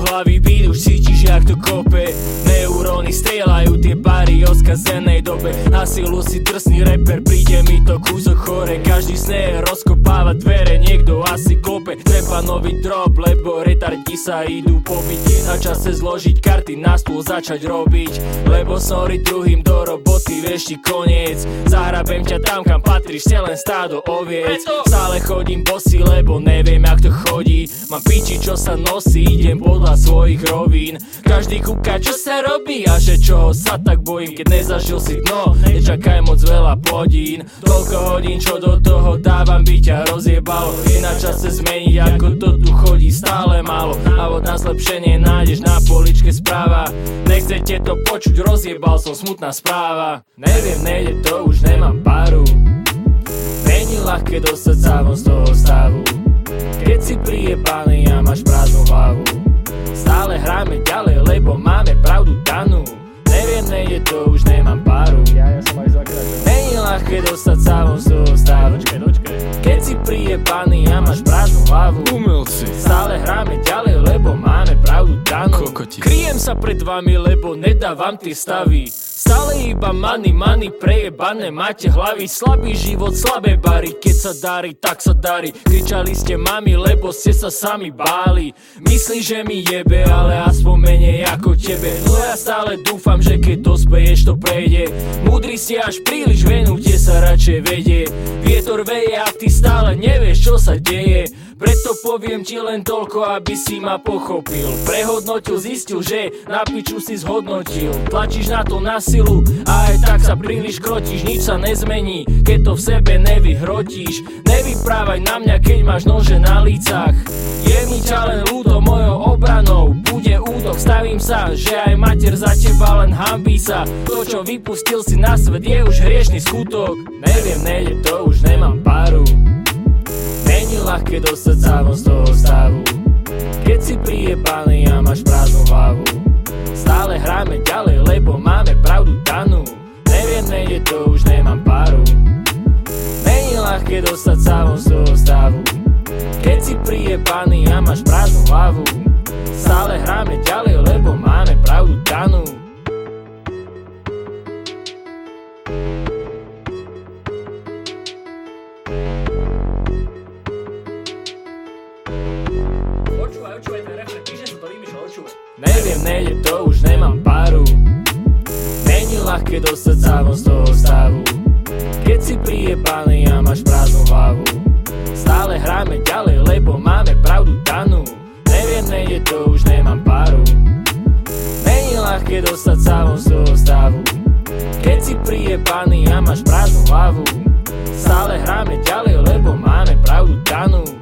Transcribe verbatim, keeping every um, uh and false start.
hlavy beat, už cítiš jak to kope. Neuróny strieľajú tie pary o skazenej dobe. Na silu si drsný reper, príde mi to kúsok chore. Každý sneh rozkopáva dvere, niekto asi klope. Treba nový drop, lebo retardi sa idú pobiť. Na čase zložiť karty na stôl, začať robiť, lebo sorry druhým do roboty, vieš ti koniec. Zahrabem ťa tam, kam patríš, ste len stádo oviec. Stále chodím bosý, lebo neviem jak to chodí. Mám piči, čo sa nosí, idem podľa svojich rovín. Každý kúka, čo sa robí a že čoho sa tak bojím. Keď nezažil si dno, nečakaj moc veľa plodín. Toľko hodín, čo do toho dávam, by ťa rozjebalo. Je na čase zmeniť, ako to tu chodí stále málo. A od na zlepšenie nájdeš na poličke správa. Nechcete to počuť, rozjebal som, smutná správa. Neviem, nejde to, už nemám páru. Není ľahké dostať sa von z toho stavu, keď si prijebaný a máš prázdnu hlavu. Stále hráme ďalej, lebo máme pravdu danú. Neviem, nejde to, už nemám páru. Ja, ja som aj zakračil. Není ľahké dostať sa von z toho stavu, Dočkaj, dočkaj. keď si prijebaný a máš prázdnu hlavu. Umelci. Stále hráme ďalej, lebo máme pravdu danú. Kokoti. Kryjem sa pred vami, lebo nedávam tie stavy. Stále iba money, money, prejebané máte hlavy. Slabý život, slabé bary, keď sa darí, tak sa darí. Kričali ste mami, lebo ste sa sami báli. Myslíš, že mi jebe, ale aspoň menej ako tebe. No ja stále dúfam, že keď dospeješ, to prejde. Múdry si až príliš, venujte sa radšej vedie. Vietor veje a ty stále nevieš, čo sa deje. Preto poviem ti len toľko, aby si ma pochopil. Prehodnotil, zistil, že na piču si zhodnotil. Tlačíš na to na silu a aj tak sa príliš krotíš. Nič sa nezmení, keď to v sebe nevyhrotíš. Nevyprávaj na mňa, keď máš nože na lícach. Je mi ťa len ľúto, mojou obranou bude útok. Stavím sa, že aj mater za teba len hanbí sa. To, čo vypustil si na svet, je už hriešný skutok. Neviem, nejde to, už nemám páru. Není ľahké dostať sa von z toho stavu, keď si prijebaný a máš prázdnu hlavu. Stále hráme ďalej, lebo máme pravdu danú. Neviem, nejde to, už nemám páru. Není ľahké dostať sa von z toho stavu, keď si prijebaný a máš prázdnu hlavu. Stále hráme ďalej, lebo máme pravdu danú. Neviem, nejde to, už nemám páru. Není ľahké dostať sa von z toho stavu, keď si prijebaný a máš prázdnu hlavu. Stále hráme ďalej, lebo máme pravdu danú. Neviem, nejde to, už nemám páru. Není ľahké dostať sa von z toho stavu, keď si prijebaný a máš prázdnu hlavu. Stále hráme ďalej, lebo máme pravdu danú.